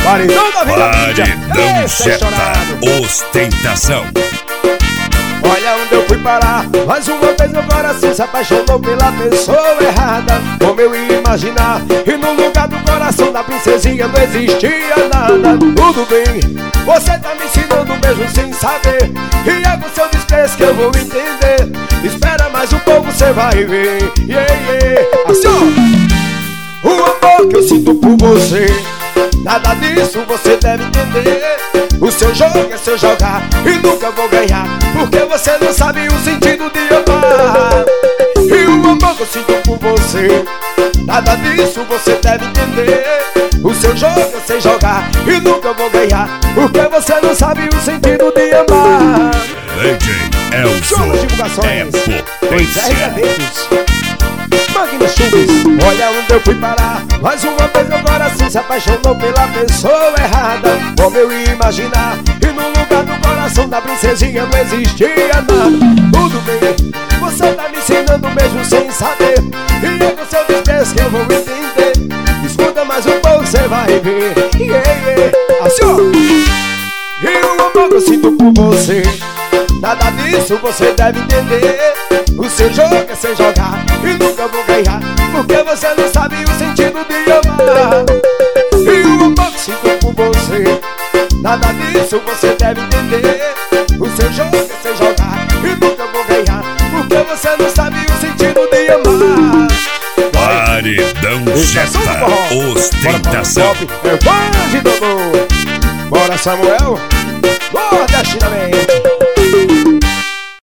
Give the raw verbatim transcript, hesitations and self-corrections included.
Paredão da Vila Mídia. Paredão Jetta, ostentação. Olha onde eu fui parar. Mais uma vez meu coração se apaixonou pela pessoa errada. Como eu ia imaginar? E no lugar do coração da princesinha não existia nada. Tudo bem, você tá me ensinando mesmo sem saber. E é com seu desprezo que eu vou entender. Espera mais um pouco, você vai ver. Yeah, yeah. Assim, ó. O amor que eu sinto por você, nada disso você deve entender. O seu jogo é seu jogar e nunca vou ganhar, porque você não sabe o sentido de amar. E o amor que eu sinto por você, nada disso você deve entender. O seu jogo é seu jogar e nunca vou ganhar, porque você não sabe o sentido de amar. D J Elson é potência. Magno Chubis, olha onde eu fui parar. Mais uma vez meu coração se apaixonou pela pessoa errada. Como eu ia imaginar? E no lugar do coração da princesinha não existia nada. Tudo bem, você tá me ensinando mesmo sem saber. E é com seu desprezo que eu vou entender. Escuta mais um pouco, você vai ver. Yeah, yeah. Assim, ó. E o amor que eu sinto por você, nada disso você deve entender. O seu jogo é seu jogar e nunca vou ganhar, porque você não sabe o sentido de amar. E o amor que sinto por você, nada disso você deve entender. O seu jogo é seu jogar e nunca vou ganhar, porque você não sabe o sentido de amar. Paredão Jetta, ostentação. É fã de Dodô. Bora, Samuel, nordestinamente.